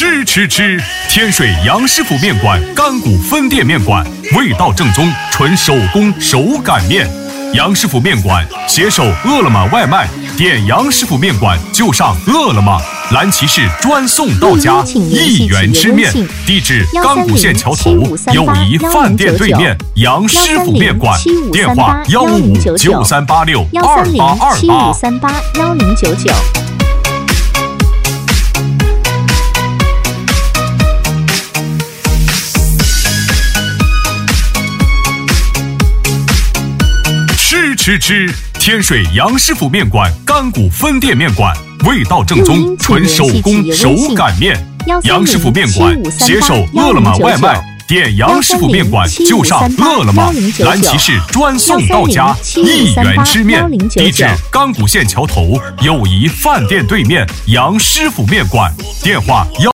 吃，天水杨师傅面馆甘谷分店面馆，味道正宗，纯手工手擀面。杨师傅面馆携手饿了么外卖，点杨师傅面馆就上饿了么，蓝骑士专送到家，1元吃面。地址：甘谷县桥头友谊饭店对面，杨师傅面馆。电话：15593862828。吃，天水杨师傅面馆甘谷分店面馆，味道正宗，纯手工手擀面。杨师傅面馆携手饿了么外卖，点杨师傅面馆就上饿了么，蓝骑士专送到家，1元吃面。地址：甘谷县桥头友谊饭店对面，杨师傅面馆。电话